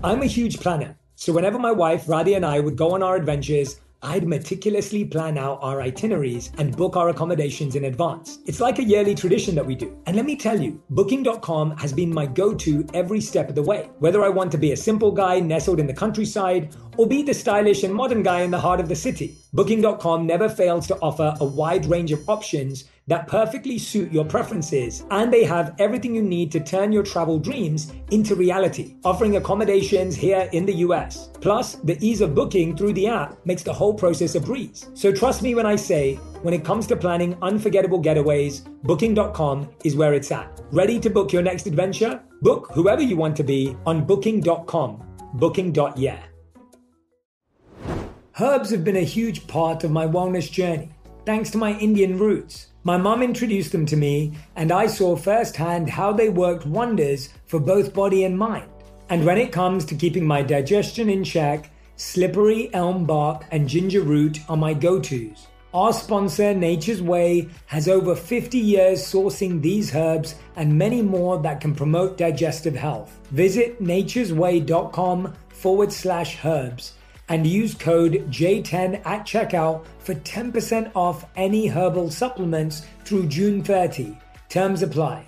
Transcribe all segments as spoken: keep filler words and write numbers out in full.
I'm a huge planner, so whenever my wife Radhi and I would go on our adventures, I'd meticulously plan out our itineraries and book our accommodations in advance. It's like a yearly tradition that we do. And let me tell you, booking dot com has been my go-to every step of the way. Whether I want to be a simple guy nestled in the countryside or be the stylish and modern guy in the heart of the city, booking dot com never fails to offer a wide range of options that perfectly suit your preferences, and they have everything you need to turn your travel dreams into reality, offering accommodations here in the U S. Plus, the ease of booking through the app makes the whole process a breeze. So trust me when I say, when it comes to planning unforgettable getaways, booking dot com is where it's at. Ready to book your next adventure? Book whoever you want to be on booking dot com. booking dot yeah. Herbs have been a huge part of my wellness journey, thanks to my Indian roots. My mum introduced them to me, and I saw firsthand how they worked wonders for both body and mind. And when it comes to keeping my digestion in check, slippery elm bark and ginger root are my go-tos. Our sponsor, Nature's Way, has over fifty years sourcing these herbs and many more that can promote digestive health. Visit naturesway.com forward slash herbs and use code J ten at checkout for ten percent off any herbal supplements through June thirtieth. Terms apply.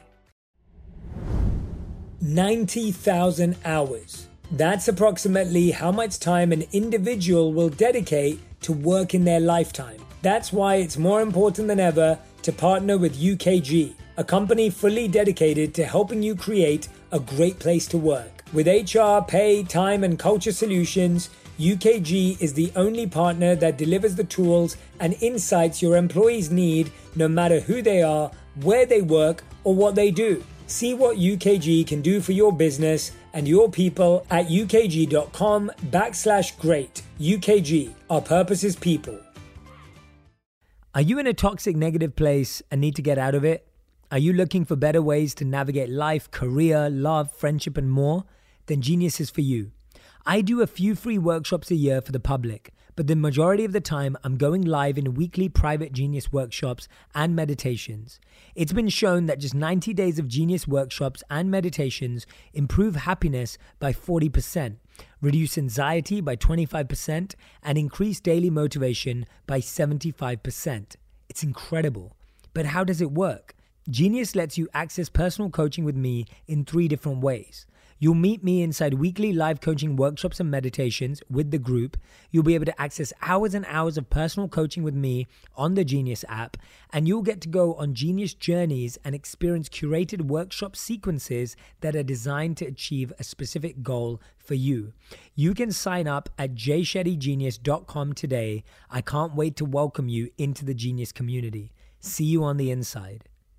ninety thousand hours. That's approximately how much time an individual will dedicate to work in their lifetime. That's why it's more important than ever to partner with U K G, a company fully dedicated to helping you create a great place to work. With H R, pay, time, and culture solutions, U K G is the only partner that delivers the tools and insights your employees need, no matter who they are, where they work, or what they do. See what U K G can do for your business and your people at ukg.com backslash great. U K G, our purpose is people. Are you in a toxic negative place and need to get out of it? Are you looking for better ways to navigate life, career, love, friendship, and more? Then Genius is for you. I do a few free workshops a year for the public, but the majority of the time I'm going live in weekly private Genius workshops and meditations. It's been shown that just ninety days of Genius workshops and meditations improve happiness by forty percent, reduce anxiety by twenty-five percent, and increase daily motivation by seventy-five percent. It's incredible. But how does it work? Genius lets you access personal coaching with me in three different ways. You'll meet me inside weekly live coaching workshops and meditations with the group. You'll be able to access hours and hours of personal coaching with me on the Genius app, and you'll get to go on Genius journeys and experience curated workshop sequences that are designed to achieve a specific goal for you. You can sign up at j shetty genius dot com today. I can't wait to welcome you into the Genius community. See you on the inside.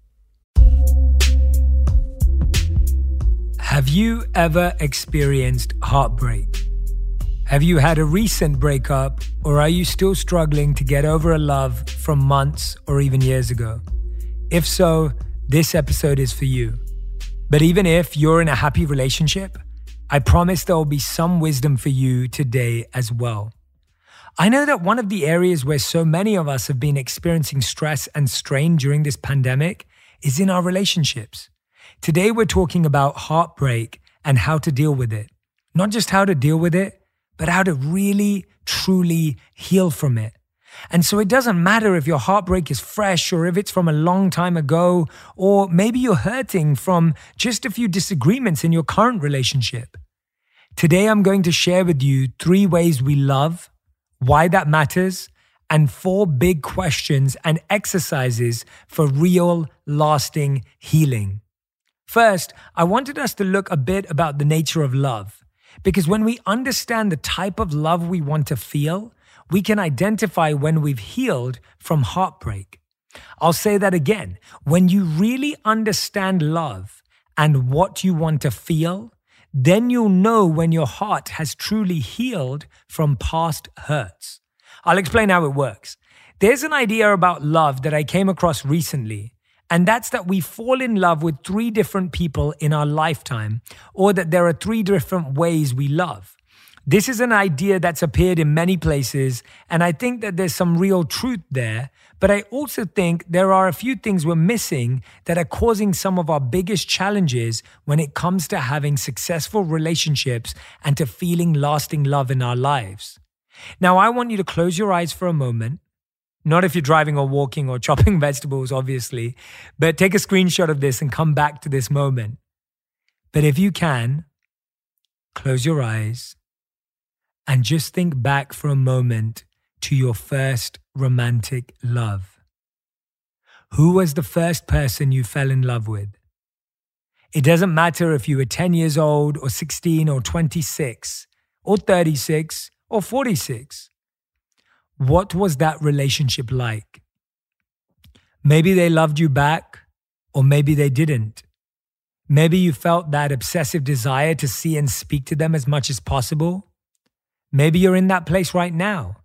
Have you ever experienced heartbreak? Have you had a recent breakup, or are you still struggling to get over a love from months or even years ago? If so, this episode is for you. But even if you're in a happy relationship, I promise there will be some wisdom for you today as well. I know that one of the areas where so many of us have been experiencing stress and strain during this pandemic is in our relationships. Today, we're talking about heartbreak and how to deal with it. Not just how to deal with it, but how to really, truly heal from it. And so it doesn't matter if your heartbreak is fresh or if it's from a long time ago, or maybe you're hurting from just a few disagreements in your current relationship. Today, I'm going to share with you three ways we love, why that matters, and four big questions and exercises for real, lasting healing. First, I wanted us to look a bit about the nature of love, because when we understand the type of love we want to feel, we can identify when we've healed from heartbreak. I'll say that again. When you really understand love and what you want to feel, then you'll know when your heart has truly healed from past hurts. I'll explain how it works. There's an idea about love that I came across recently, and that's that we fall in love with three different people in our lifetime, or that there are three different ways we love. This is an idea that's appeared in many places, and I think that there's some real truth there. But I also think there are a few things we're missing that are causing some of our biggest challenges when it comes to having successful relationships and to feeling lasting love in our lives. Now, I want you to close your eyes for a moment. Not if you're driving or walking or chopping vegetables, obviously, but take a screenshot of this and come back to this moment. But if you can, close your eyes and just think back for a moment to your first romantic love. Who was the first person you fell in love with? It doesn't matter if you were ten years old or sixteen or twenty-six or thirty-six or forty-six. What was that relationship like? Maybe they loved you back, or maybe they didn't. Maybe you felt that obsessive desire to see and speak to them as much as possible. Maybe you're in that place right now.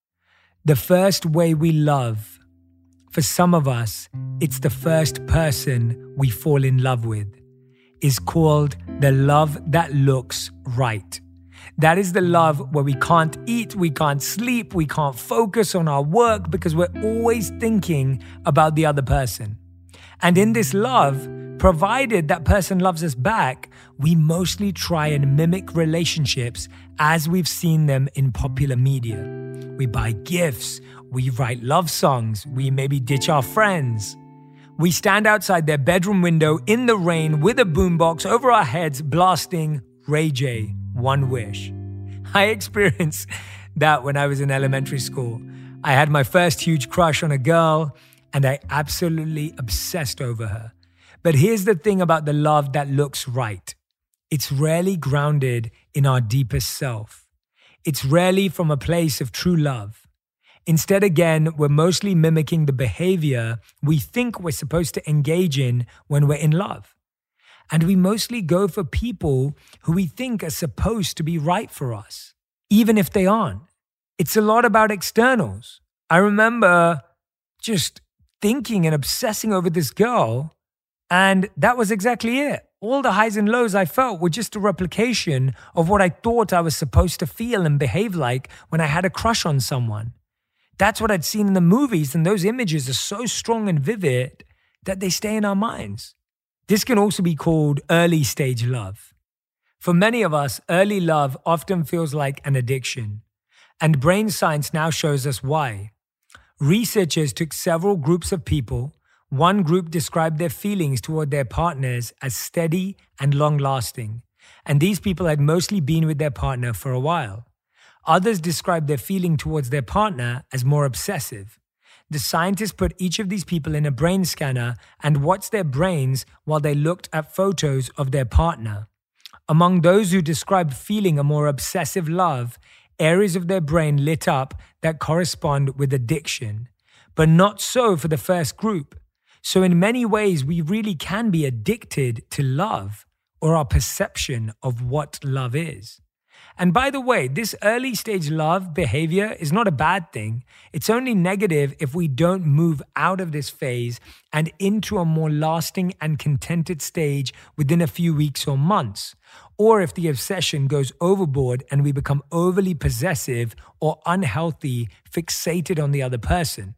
The first way we love, for some of us, it's the first person we fall in love with, is called the love that looks right. That is the love where we can't eat, we can't sleep, we can't focus on our work because we're always thinking about the other person. And in this love, provided that person loves us back, we mostly try and mimic relationships as we've seen them in popular media. We buy gifts, we write love songs, we maybe ditch our friends. We stand outside their bedroom window in the rain with a boombox over our heads blasting Ray J, One Wish. I experienced that when I was in elementary school. I had my first huge crush on a girl and I absolutely obsessed over her. But here's the thing about the love that looks right. It's rarely grounded in our deepest self. It's rarely from a place of true love. Instead, again, we're mostly mimicking the behavior we think we're supposed to engage in when we're in love. And we mostly go for people who we think are supposed to be right for us, even if they aren't. It's a lot about externals. I remember just thinking and obsessing over this girl, and that was exactly it. All the highs and lows I felt were just a replication of what I thought I was supposed to feel and behave like when I had a crush on someone. That's what I'd seen in the movies, and those images are so strong and vivid that they stay in our minds. This can also be called early stage love. For many of us, early love often feels like an addiction, and brain science now shows us why. Researchers took several groups of people. One group described their feelings toward their partners as steady and long-lasting, and these people had mostly been with their partner for a while. Others described their feeling towards their partner as more obsessive. The scientists put each of these people in a brain scanner and watched their brains while they looked at photos of their partner. Among those who described feeling a more obsessive love, areas of their brain lit up that correspond with addiction, but not so for the first group. So in many ways, we really can be addicted to love or our perception of what love is. And by the way, this early stage love behavior is not a bad thing. It's only negative if we don't move out of this phase and into a more lasting and contented stage within a few weeks or months, or if the obsession goes overboard and we become overly possessive or unhealthy, fixated on the other person.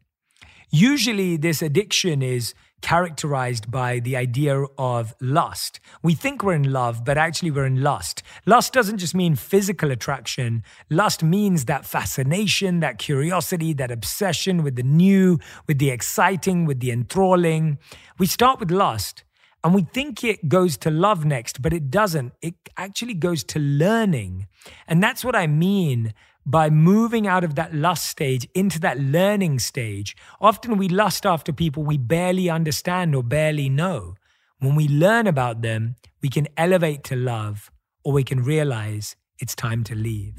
Usually this addiction is characterized by the idea of lust. We think we're in love, but actually we're in lust. Lust doesn't just mean physical attraction. Lust means that fascination, that curiosity, that obsession with the new, with the exciting, with the enthralling. We start with lust and we think it goes to love next, but it doesn't. It actually goes to learning. And that's what I mean by moving out of that lust stage into that learning stage. Often we lust after people we barely understand or barely know. When we learn about them, we can elevate to love, or we can realize it's time to leave.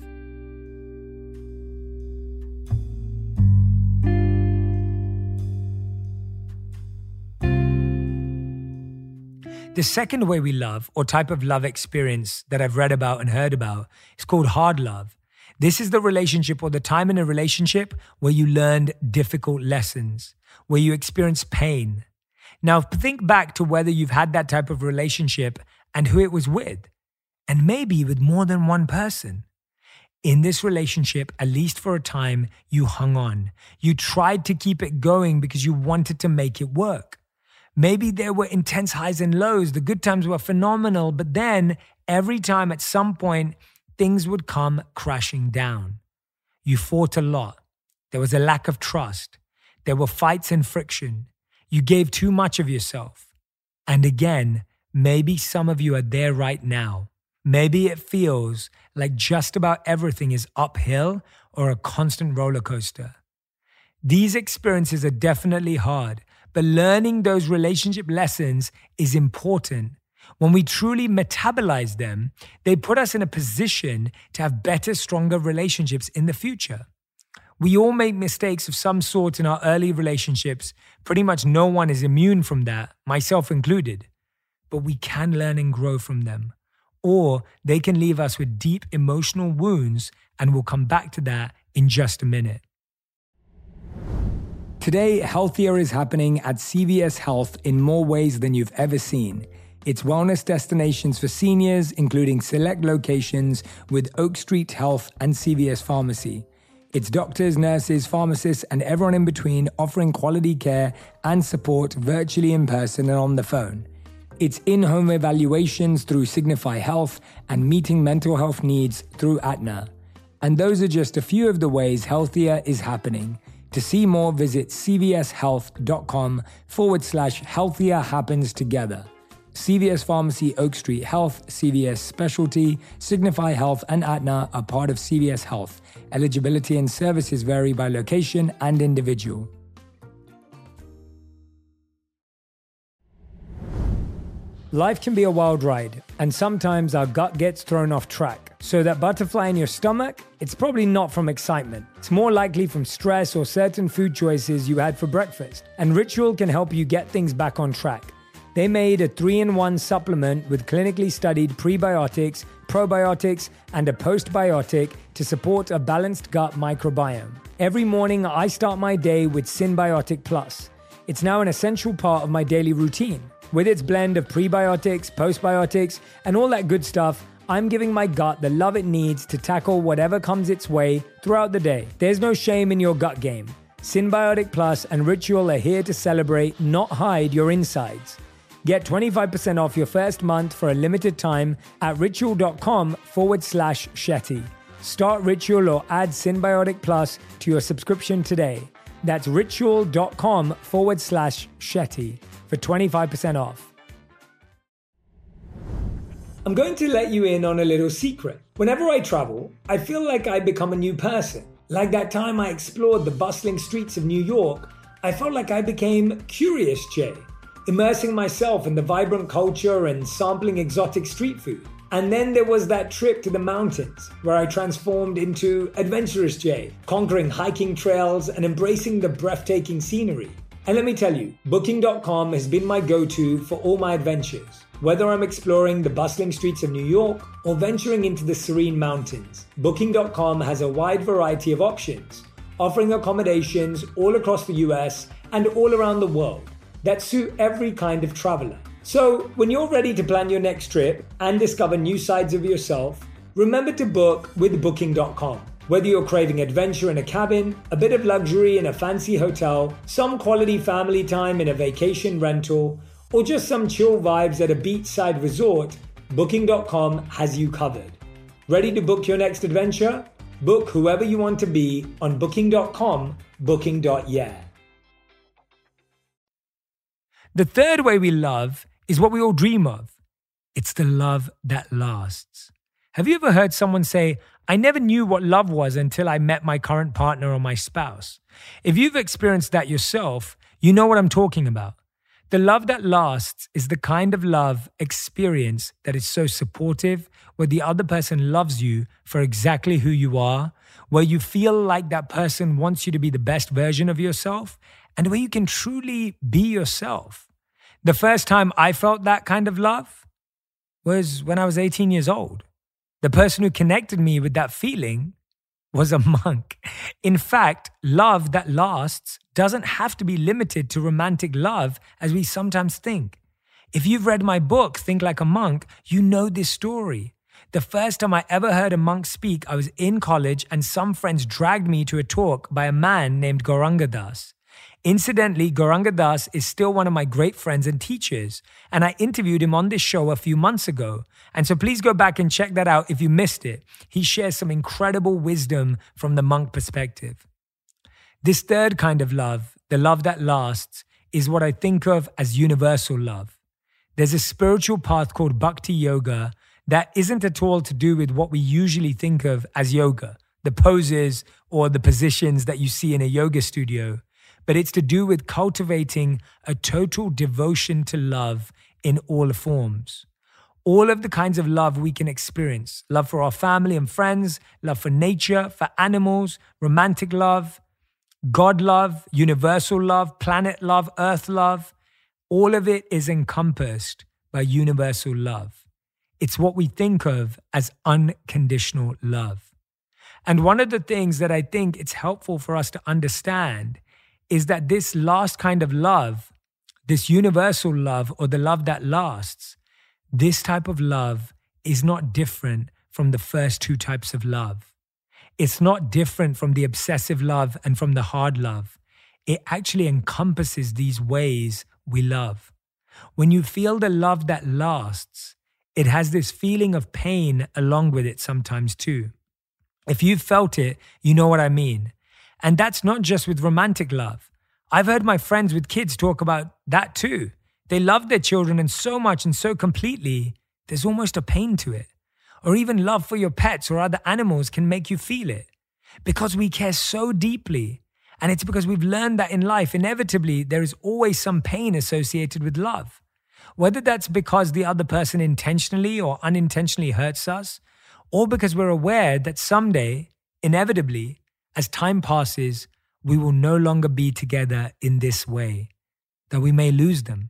The second way we love, or type of love experience that I've read about and heard about, is called hard love. This is the relationship or the time in a relationship where you learned difficult lessons, where you experienced pain. Now, think back to whether you've had that type of relationship and who it was with, and maybe with more than one person. In this relationship, at least for a time, you hung on. You tried to keep it going because you wanted to make it work. Maybe there were intense highs and lows. The good times were phenomenal, but then every time at some point, things would come crashing down. You fought a lot. There was a lack of trust. There were fights and friction. You gave too much of yourself. And again, maybe some of you are there right now. Maybe it feels like just about everything is uphill or a constant roller coaster. These experiences are definitely hard, but learning those relationship lessons is important. When we truly metabolize them, they put us in a position to have better, stronger relationships in the future. We all make mistakes of some sort in our early relationships. Pretty much no one is immune from that, myself included. But we can learn and grow from them. Or they can leave us with deep emotional wounds, and we'll come back to that in just a minute. Today, healthier is happening at C V S Health in more ways than you've ever seen. It's wellness destinations for seniors, including select locations with Oak Street Health and C V S Pharmacy. It's doctors, nurses, pharmacists, and everyone in between offering quality care and support virtually in person and on the phone. It's in-home evaluations through Signify Health and meeting mental health needs through Aetna. And those are just a few of the ways healthier is happening. To see more, visit cvshealth.com forward slash healthier happens together. C V S Pharmacy, Oak Street Health, C V S Specialty, Signify Health, and Aetna are part of C V S Health. Eligibility and services vary by location and individual. Life can be a wild ride, and sometimes our gut gets thrown off track. So that butterfly in your stomach, it's probably not from excitement. It's more likely from stress or certain food choices you had for breakfast. And Ritual can help you get things back on track. They made a three-in-one supplement with clinically studied prebiotics, probiotics, and a postbiotic to support a balanced gut microbiome. Every morning, I start my day with Synbiotic Plus. It's now an essential part of my daily routine. With its blend of prebiotics, postbiotics, and all that good stuff, I'm giving my gut the love it needs to tackle whatever comes its way throughout the day. There's no shame in your gut game. Synbiotic Plus and Ritual are here to celebrate, not hide your insides. Get twenty-five percent off your first month for a limited time at ritual.com forward slash Shetty. Start Ritual or add Synbiotic Plus to your subscription today. That's ritual.com forward slash Shetty for twenty-five percent off. I'm going to let you in on a little secret. Whenever I travel, I feel like I become a new person. Like that time I explored the bustling streets of New York, I felt like I became Curious Jay, immersing myself in the vibrant culture and sampling exotic street food. And then there was that trip to the mountains where I transformed into Adventurous Jay, conquering hiking trails and embracing the breathtaking scenery. And let me tell you, Booking dot com has been my go-to for all my adventures. Whether I'm exploring the bustling streets of New York or venturing into the serene mountains, Booking dot com has a wide variety of options, offering accommodations all across the U S and all around the world that suit every kind of traveler. So when you're ready to plan your next trip and discover new sides of yourself, remember to book with Booking dot com. Whether you're craving adventure in a cabin, a bit of luxury in a fancy hotel, some quality family time in a vacation rental, or just some chill vibes at a beachside resort, Booking dot com has you covered. Ready to book your next adventure? Book whoever you want to be on Booking dot com, booking dot yeah. The third way we love is what we all dream of. It's the love that lasts. Have you ever heard someone say, I never knew what love was until I met my current partner or my spouse? If you've experienced that yourself, you know what I'm talking about. The love that lasts is the kind of love experience that is so supportive, where the other person loves you for exactly who you are, where you feel like that person wants you to be the best version of yourself, and where you can truly be yourself. The first time I felt that kind of love was when I was eighteen years old. The person who connected me with that feeling was a monk. In fact, love that lasts doesn't have to be limited to romantic love as we sometimes think. If you've read my book, Think Like a Monk, you know this story. The first time I ever heard a monk speak, I was in college and some friends dragged me to a talk by a man named Gauranga Das. Incidentally, Gauranga Das is still one of my great friends and teachers, and I interviewed him on this show a few months ago. And so please go back and check that out if you missed it. He shares some incredible wisdom from the monk perspective. This third kind of love, the love that lasts, is what I think of as universal love. There's a spiritual path called Bhakti Yoga that isn't at all to do with what we usually think of as yoga, the poses or the positions that you see in a yoga studio, but it's to do with cultivating a total devotion to love in all forms. All of the kinds of love we can experience, love for our family and friends, love for nature, for animals, romantic love, God love, universal love, planet love, earth love, all of it is encompassed by universal love. It's what we think of as unconditional love. And one of the things that I think it's helpful for us to understand is that this last kind of love, this universal love or the love that lasts, this type of love is not different from the first two types of love. It's not different from the obsessive love and from the hard love. It actually encompasses these ways we love. When you feel the love that lasts, it has this feeling of pain along with it sometimes too. If you've felt it, you know what I mean. And that's not just with romantic love. I've heard my friends with kids talk about that too. They love their children and so much and so completely, there's almost a pain to it. Or even love for your pets or other animals can make you feel it. Because we care so deeply. And it's because we've learned that in life, inevitably, there is always some pain associated with love. Whether that's because the other person intentionally or unintentionally hurts us, or because we're aware that someday, inevitably, as time passes, we will no longer be together in this way, that we may lose them.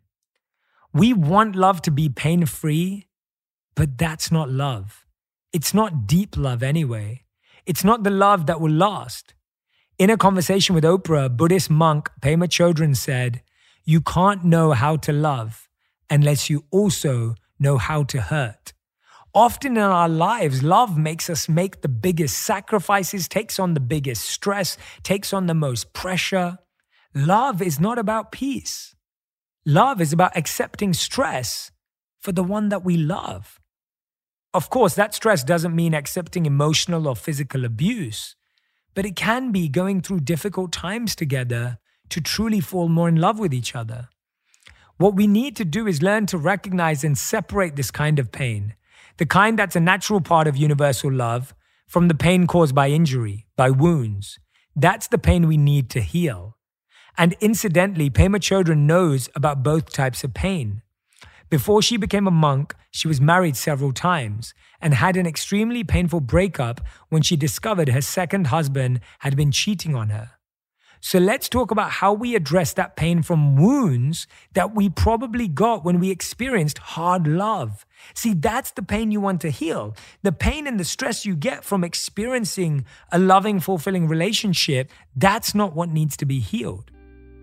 We want love to be pain-free, but that's not love. It's not deep love anyway. It's not the love that will last. In a conversation with Oprah, Buddhist monk Pema Chodron said, "You can't know how to love unless you also know how to hurt." Often in our lives, love makes us make the biggest sacrifices, takes on the biggest stress, takes on the most pressure. Love is not about peace. Love is about accepting stress for the one that we love. Of course, that stress doesn't mean accepting emotional or physical abuse, but it can be going through difficult times together to truly fall more in love with each other. What we need to do is learn to recognize and separate this kind of pain, the kind that's a natural part of universal love, from the pain caused by injury, by wounds. That's the pain we need to heal. And incidentally, Pema Chodron knows about both types of pain. Before she became a monk, she was married several times and had an extremely painful breakup when she discovered her second husband had been cheating on her. So let's talk about how we address that pain from wounds that we probably got when we experienced hard love. See, that's the pain you want to heal. The pain and the stress you get from experiencing a loving, fulfilling relationship, that's not what needs to be healed.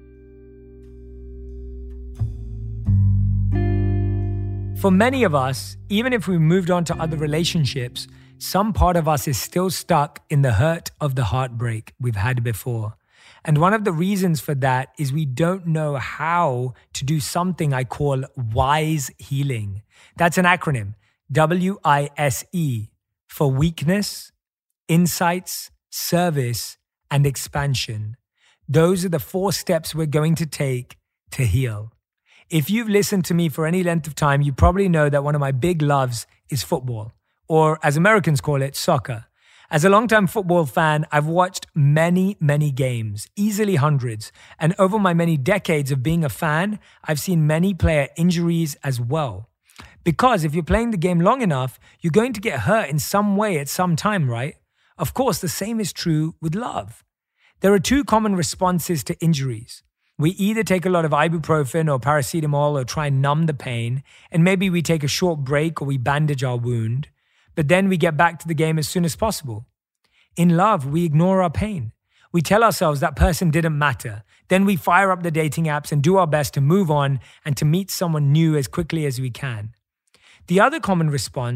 For many of us, even if we moved on to other relationships, some part of us is still stuck in the hurt of the heartbreak we've had before. And one of the reasons for that is we don't know how to do something I call WISE healing. That's an acronym, W I S E, for weakness, insights, service, and expansion. Those are the four steps we're going to take to heal. If you've listened to me for any length of time, you probably know that one of my big loves is football, or as Americans call it, soccer. As a longtime football fan, I've watched many, many games, easily hundreds. And over my many decades of being a fan, I've seen many player injuries as well. Because if you're playing the game long enough, you're going to get hurt in some way at some time, right? Of course, the same is true with love. There are two common responses to injuries. We either take a lot of ibuprofen or paracetamol or try and numb the pain, and maybe we take a short break or we bandage our wound, but then we get back to the game as soon as possible. In love, we ignore our pain. We tell ourselves that person didn't matter. Then we fire up the dating apps and do our best to move on and to meet someone new as quickly as we can. The other common response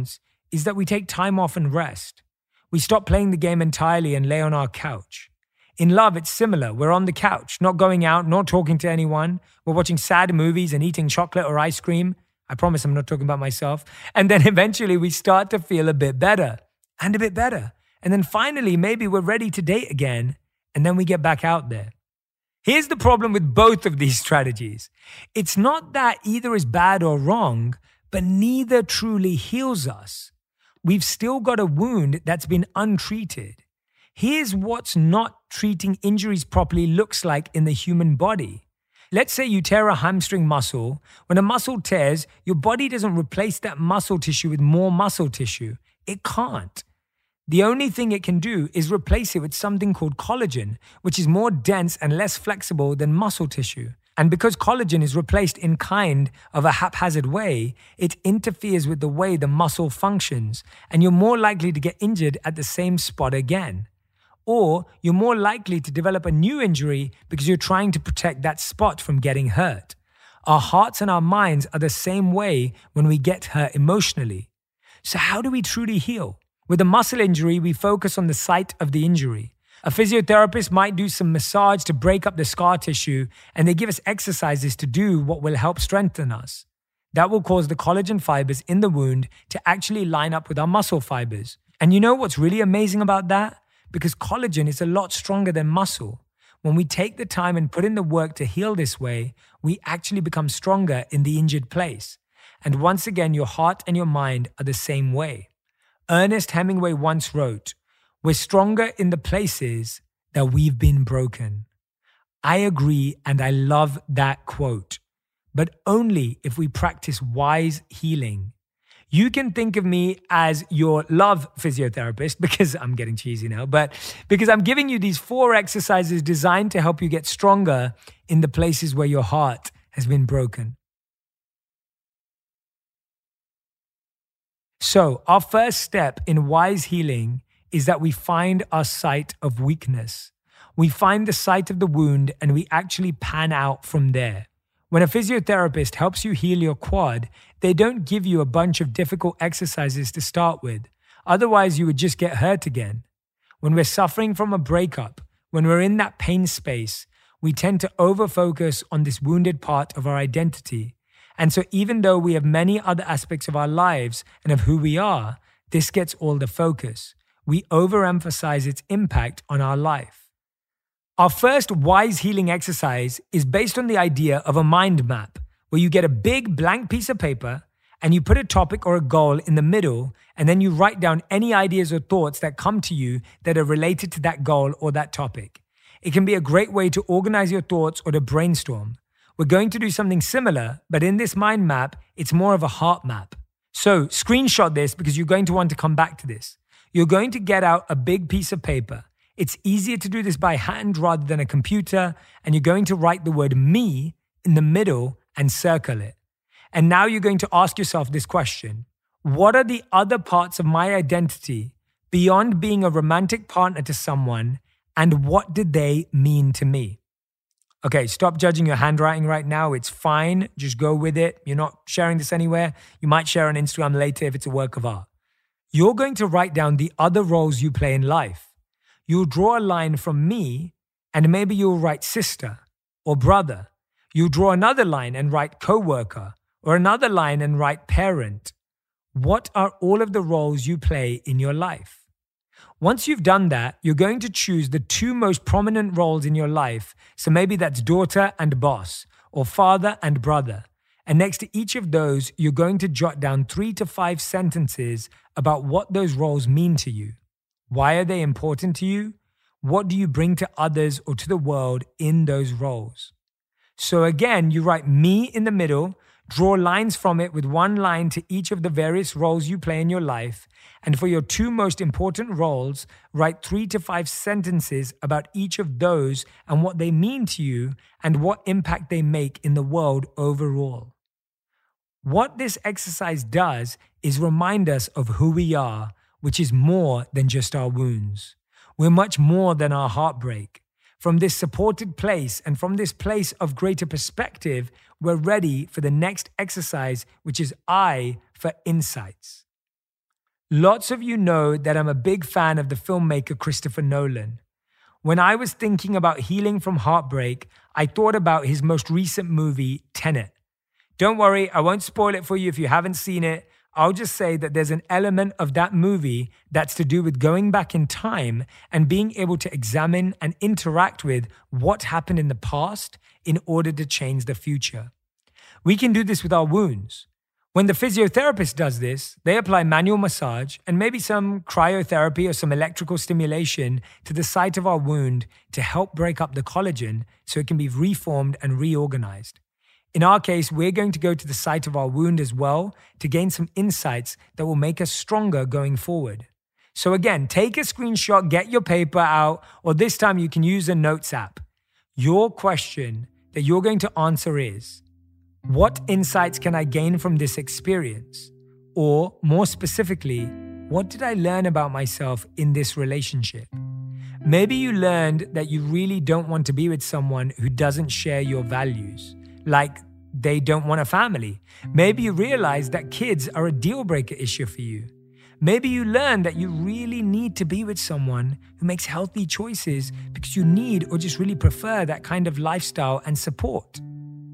is that we take time off and rest. We stop playing the game entirely and lay on our couch. In love, it's similar. We're on the couch, not going out, not talking to anyone. We're watching sad movies and eating chocolate or ice cream. I promise I'm not talking about myself. And then eventually we start to feel a bit better and a bit better. And then finally, maybe we're ready to date again. And then we get back out there. Here's the problem with both of these strategies. It's not that either is bad or wrong, but neither truly heals us. We've still got a wound that's been untreated. Here's what's not treating injuries properly looks like in the human body. Let's say you tear a hamstring muscle. When a muscle tears, your body doesn't replace that muscle tissue with more muscle tissue. It can't. The only thing it can do is replace it with something called collagen, which is more dense and less flexible than muscle tissue. And because collagen is replaced in kind of a haphazard way, it interferes with the way the muscle functions, and you're more likely to get injured at the same spot again. Or you're more likely to develop a new injury because you're trying to protect that spot from getting hurt. Our hearts and our minds are the same way when we get hurt emotionally. So how do we truly heal? With a muscle injury, we focus on the site of the injury. A physiotherapist might do some massage to break up the scar tissue, and they give us exercises to do what will help strengthen us. That will cause the collagen fibers in the wound to actually line up with our muscle fibers. And you know what's really amazing about that? Because collagen is a lot stronger than muscle. When we take the time and put in the work to heal this way, we actually become stronger in the injured place. And once again, your heart and your mind are the same way. Ernest Hemingway once wrote, "We're stronger in the places that we've been broken." I agree, and I love that quote, but only if we practice wise healing. You can think of me as your love physiotherapist, because I'm getting cheesy now, but because I'm giving you these four exercises designed to help you get stronger in the places where your heart has been broken. So our first step in wise healing is that we find our site of weakness. We find the site of the wound and we actually pan out from there. When a physiotherapist helps you heal your quad, they don't give you a bunch of difficult exercises to start with. Otherwise, you would just get hurt again. When we're suffering from a breakup, when we're in that pain space, we tend to over-focus on this wounded part of our identity. And so even though we have many other aspects of our lives and of who we are, this gets all the focus. We overemphasize its impact on our life. Our first wise healing exercise is based on the idea of a mind map, where you get a big blank piece of paper and you put a topic or a goal in the middle, and then you write down any ideas or thoughts that come to you that are related to that goal or that topic. It can be a great way to organize your thoughts or to brainstorm. We're going to do something similar, but in this mind map, it's more of a heart map. So screenshot this because you're going to want to come back to this. You're going to get out a big piece of paper. It's easier to do this by hand rather than a computer, and you're going to write the word me in the middle and circle it. And now you're going to ask yourself this question: what are the other parts of my identity beyond being a romantic partner to someone, and what did they mean to me? Okay, stop judging your handwriting right now. It's fine. Just go with it. You're not sharing this anywhere. You might share on Instagram later if it's a work of art. You're going to write down the other roles you play in life. You'll draw a line from me, and maybe you'll write sister or brother. You'll draw another line and write coworker, or another line and write parent. What are all of the roles you play in your life? Once you've done that, you're going to choose the two most prominent roles in your life. So maybe that's daughter and boss, or father and brother. And next to each of those, you're going to jot down three to five sentences about what those roles mean to you. Why are they important to you? What do you bring to others or to the world in those roles? So again, you write me in the middle, draw lines from it with one line to each of the various roles you play in your life. And for your two most important roles, write three to five sentences about each of those and what they mean to you and what impact they make in the world overall. What this exercise does is remind us of who we are, which is more than just our wounds. We're much more than our heartbreak. From this supported place and from this place of greater perspective, we're ready for the next exercise, which is I for insights. Lots of you know that I'm a big fan of the filmmaker Christopher Nolan. When I was thinking about healing from heartbreak, I thought about his most recent movie, Tenet. Don't worry, I won't spoil it for you if you haven't seen it. I'll just say that there's an element of that movie that's to do with going back in time and being able to examine and interact with what happened in the past in order to change the future. We can do this with our wounds. When the physiotherapist does this, they apply manual massage and maybe some cryotherapy or some electrical stimulation to the site of our wound to help break up the collagen so it can be reformed and reorganized. In our case, we're going to go to the site of our wound as well to gain some insights that will make us stronger going forward. So again, take a screenshot, get your paper out, or this time you can use a notes app. Your question that you're going to answer is, what insights can I gain from this experience? Or more specifically, what did I learn about myself in this relationship? Maybe you learned that you really don't want to be with someone who doesn't share your values, like they don't want a family. Maybe you realized that kids are a deal breaker issue for you. Maybe you learned that you really need to be with someone who makes healthy choices because you need or just really prefer that kind of lifestyle and support.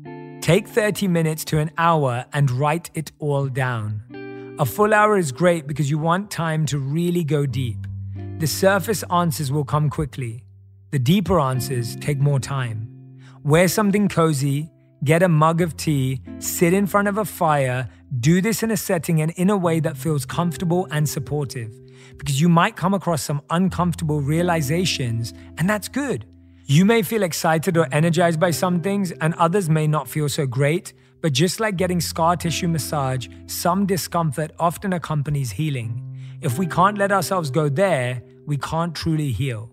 Take thirty minutes to an hour and write it all down. A full hour is great because you want time to really go deep. The surface answers will come quickly. The deeper answers take more time. Wear something cozy, get a mug of tea, sit in front of a fire, do this in a setting and in a way that feels comfortable and supportive, because you might come across some uncomfortable realizations, and that's good. You may feel excited or energized by some things, and others may not feel so great, but just like getting scar tissue massage, some discomfort often accompanies healing. If we can't let ourselves go there, we can't truly heal.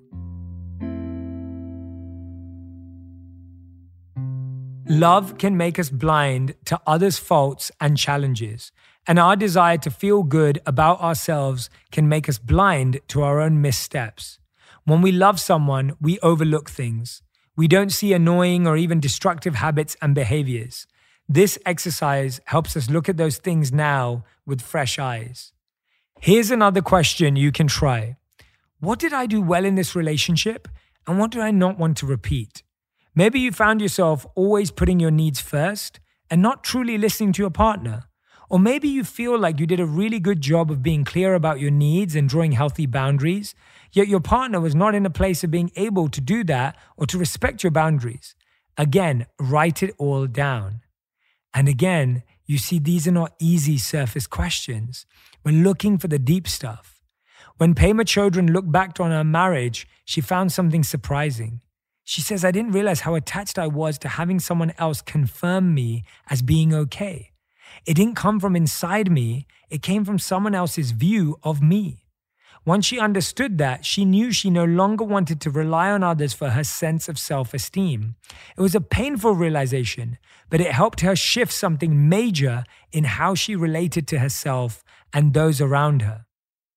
Love can make us blind to others' faults and challenges, and our desire to feel good about ourselves can make us blind to our own missteps. When we love someone, we overlook things. We don't see annoying or even destructive habits and behaviors. This exercise helps us look at those things now with fresh eyes. Here's another question you can try. What did I do well in this relationship, and what do I not want to repeat? Maybe you found yourself always putting your needs first and not truly listening to your partner. Or maybe you feel like you did a really good job of being clear about your needs and drawing healthy boundaries, yet your partner was not in a place of being able to do that or to respect your boundaries. Again, write it all down. And again, you see these are not easy surface questions. We're looking for the deep stuff. When Pema Chodron looked back on her marriage, she found something surprising. She says, I didn't realize how attached I was to having someone else confirm me as being okay. It didn't come from inside me. It came from someone else's view of me. Once she understood that, she knew she no longer wanted to rely on others for her sense of self-esteem. It was a painful realization, but it helped her shift something major in how she related to herself and those around her.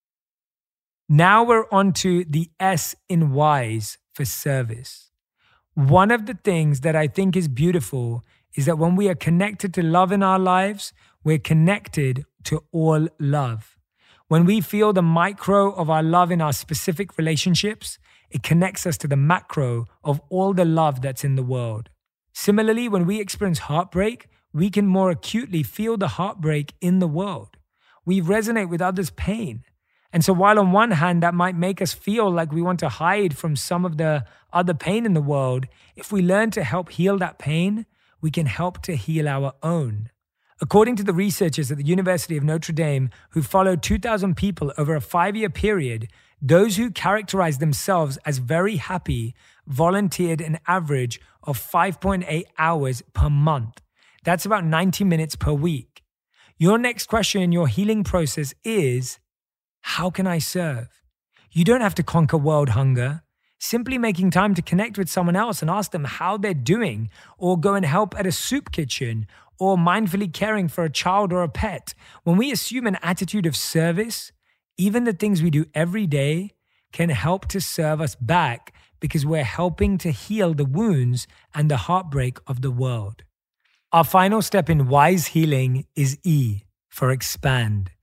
Now we're on to the S in WISE for service. One of the things that I think is beautiful is that when we are connected to love in our lives, we're connected to all love. When we feel the micro of our love in our specific relationships, it connects us to the macro of all the love that's in the world. Similarly, when we experience heartbreak, we can more acutely feel the heartbreak in the world. We resonate with others' pain. And so while on one hand, that might make us feel like we want to hide from some of the other pain in the world, if we learn to help heal that pain, we can help to heal our own. According to the researchers at the University of Notre Dame, who followed two thousand people over a five-year period, those who characterized themselves as very happy volunteered an average of five point eight hours per month. That's about ninety minutes per week. Your next question in your healing process is, how can I serve? You don't have to conquer world hunger. Simply making time to connect with someone else and ask them how they're doing, or go and help at a soup kitchen, or mindfully caring for a child or a pet. When we assume an attitude of service, even the things we do every day can help to serve us back because we're helping to heal the wounds and the heartbreak of the world. Our final step in WISE healing is E for expand.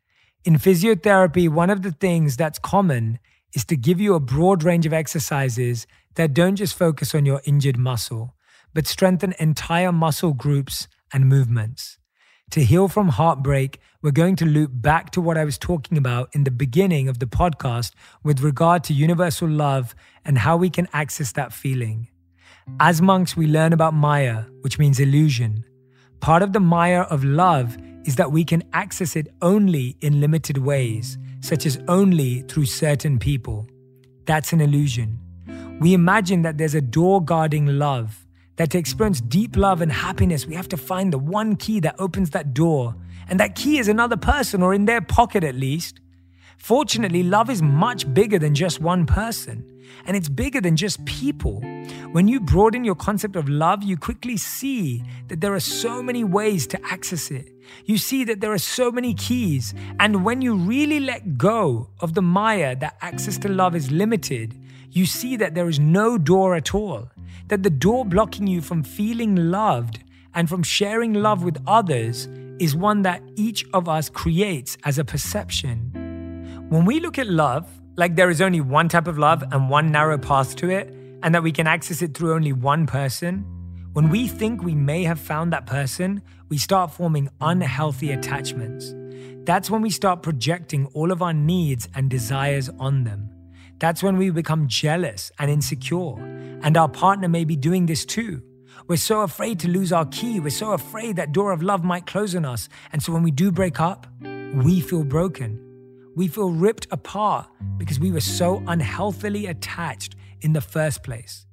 In physiotherapy, one of the things that's common is to give you a broad range of exercises that don't just focus on your injured muscle, but strengthen entire muscle groups and movements. To heal from heartbreak, we're going to loop back to what I was talking about in the beginning of the podcast with regard to universal love and how we can access that feeling. As monks, we learn about Maya, which means illusion. Part of the Maya of love is that we can access it only in limited ways, such as only through certain people. That's an illusion. We imagine that there's a door guarding love, that to experience deep love and happiness, we have to find the one key that opens that door. And that key is another person, or in their pocket at least. Fortunately, love is much bigger than just one person. And it's bigger than just people. When you broaden your concept of love, you quickly see that there are so many ways to access it. You see that there are so many keys. And when you really let go of the Maya that access to love is limited, you see that there is no door at all. That the door blocking you from feeling loved and from sharing love with others is one that each of us creates as a perception. When we look at love, like there is only one type of love and one narrow path to it, and that we can access it through only one person, when we think we may have found that person, we start forming unhealthy attachments. That's when we start projecting all of our needs and desires on them. That's when we become jealous and insecure, and our partner may be doing this too. We're so afraid to lose our key. We're so afraid that door of love might close on us. And so when we do break up, we feel broken. We feel ripped apart because we were so unhealthily attached in the first place.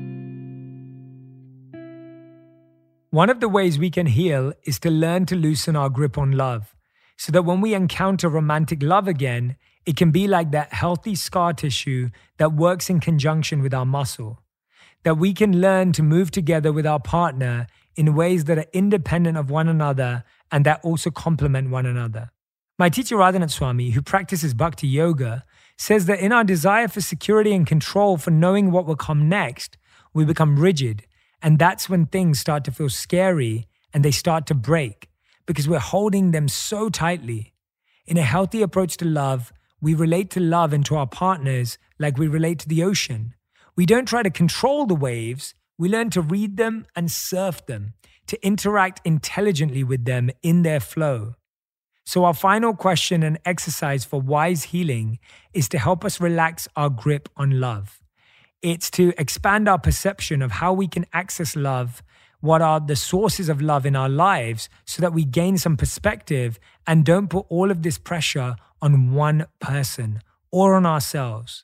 One of the ways we can heal is to learn to loosen our grip on love, so that when we encounter romantic love again, it can be like that healthy scar tissue that works in conjunction with our muscle. That we can learn to move together with our partner in ways that are independent of one another and that also complement one another. My teacher Radhanath Swami, who practices Bhakti Yoga, says that in our desire for security and control for knowing what will come next, we become rigid. And that's when things start to feel scary and they start to break because we're holding them so tightly. In a healthy approach to love, we relate to love and to our partners like we relate to the ocean. We don't try to control the waves. We learn to read them and surf them, to interact intelligently with them in their flow. So our final question and exercise for wise healing is to help us relax our grip on love. It's to expand our perception of how we can access love, what are the sources of love in our lives, so that we gain some perspective and don't put all of this pressure on one person or on ourselves.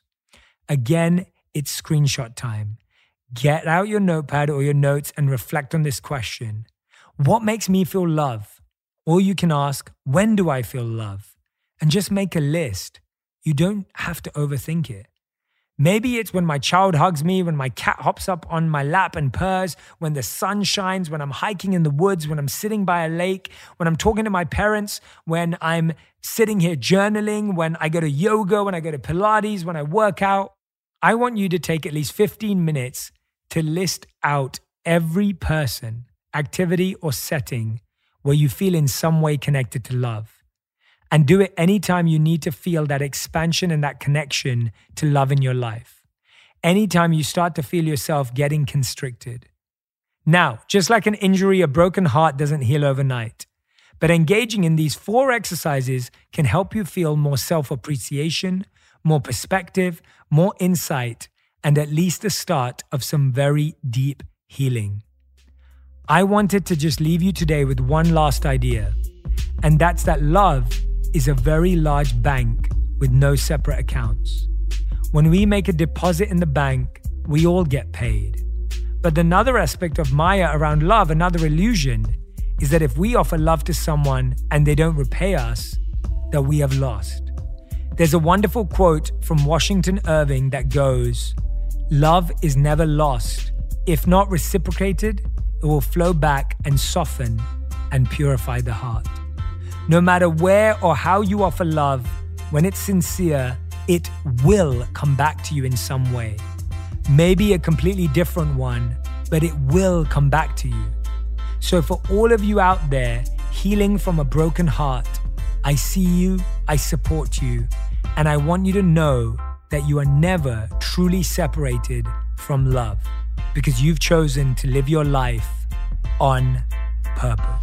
Again, it's screenshot time. Get out your notepad or your notes and reflect on this question. What makes me feel love? Or you can ask, when do I feel love? And just make a list. You don't have to overthink it. Maybe it's when my child hugs me, when my cat hops up on my lap and purrs, when the sun shines, when I'm hiking in the woods, when I'm sitting by a lake, when I'm talking to my parents, when I'm sitting here journaling, when I go to yoga, when I go to Pilates, when I work out. I want you to take at least fifteen minutes to list out every person, activity, or setting where you feel in some way connected to love. And do it anytime you need to feel that expansion and that connection to love in your life. Anytime you start to feel yourself getting constricted. Now, just like an injury, a broken heart doesn't heal overnight. But engaging in these four exercises can help you feel more self-appreciation, more perspective, more insight, and at least the start of some very deep healing. I wanted to just leave you today with one last idea, and that's that love is a very large bank with no separate accounts. When we make a deposit in the bank, we all get paid. But another aspect of Maya around love, another illusion, is that if we offer love to someone and they don't repay us, that we have lost. There's a wonderful quote from Washington Irving that goes, "Love is never lost. If not reciprocated, it will flow back and soften and purify the heart." No matter where or how you offer love, when it's sincere, it will come back to you in some way. Maybe a completely different one, but it will come back to you. So for all of you out there healing from a broken heart, I see you, I support you, and I want you to know that you are never truly separated from love because you've chosen to live your life on purpose.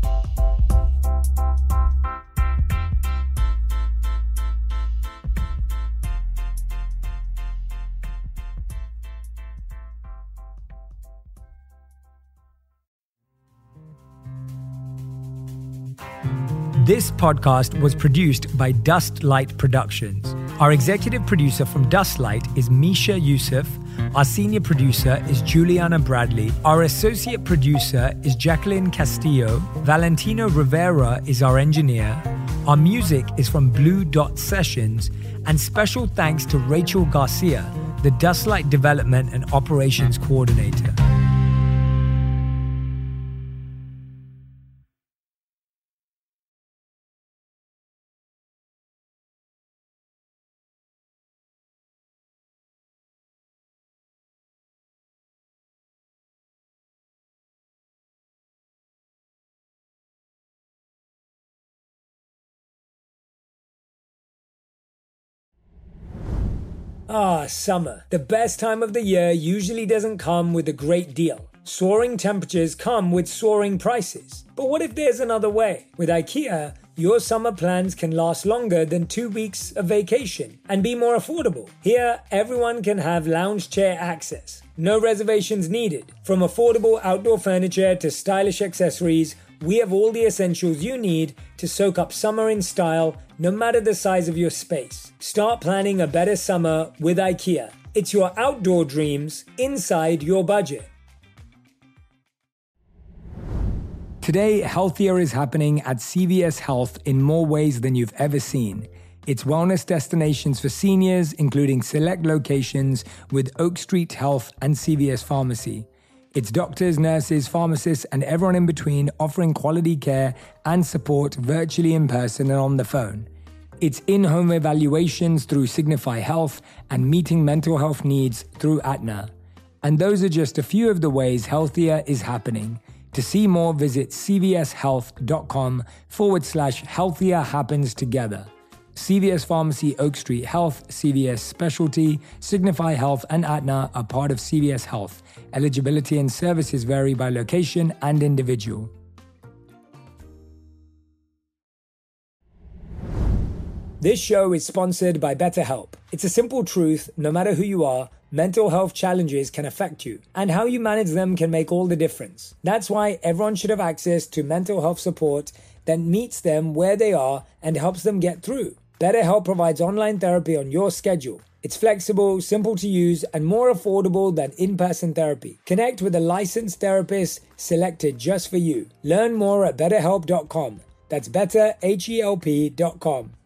This podcast was produced by Dustlight Productions. Our executive producer from Dustlight is Misha Yusuf. Our senior producer is Juliana Bradley. Our associate producer is Jacqueline Castillo. Valentino Rivera is our engineer. Our music is from Blue Dot Sessions. And special thanks to Rachel Garcia, the Dustlight Development and Operations Coordinator. Ah, summer. The best time of the year usually doesn't come with a great deal. Soaring temperatures come with soaring prices. But what if there's another way? With IKEA, your summer plans can last longer than two weeks of vacation and be more affordable. Here, everyone can have lounge chair access. No reservations needed. From affordable outdoor furniture to stylish accessories, we have all the essentials you need to soak up summer in style, no matter the size of your space. Start planning a better summer with IKEA. It's your outdoor dreams inside your budget. Today, healthier is happening at C V S Health in more ways than you've ever seen. It's wellness destinations for seniors, including select locations with Oak Street Health and C V S Pharmacy. It's doctors, nurses, pharmacists, and everyone in between offering quality care and support virtually, in person, and on the phone. It's in-home evaluations through Signify Health and meeting mental health needs through Aetna. And those are just a few of the ways healthier is happening. To see more, visit cvshealth.com forward slash healthier happens together. C V S Pharmacy, Oak Street Health, C V S Specialty, Signify Health, and Aetna are part of C V S Health. Eligibility and services vary by location and individual. This show is sponsored by BetterHelp. It's a simple truth, no matter who you are, mental health challenges can affect you, and how you manage them can make all the difference. That's why everyone should have access to mental health support that meets them where they are and helps them get through. BetterHelp provides online therapy on your schedule. It's flexible, simple to use, and more affordable than in-person therapy. Connect with a licensed therapist selected just for you. Learn more at better help dot com. That's better help dot com.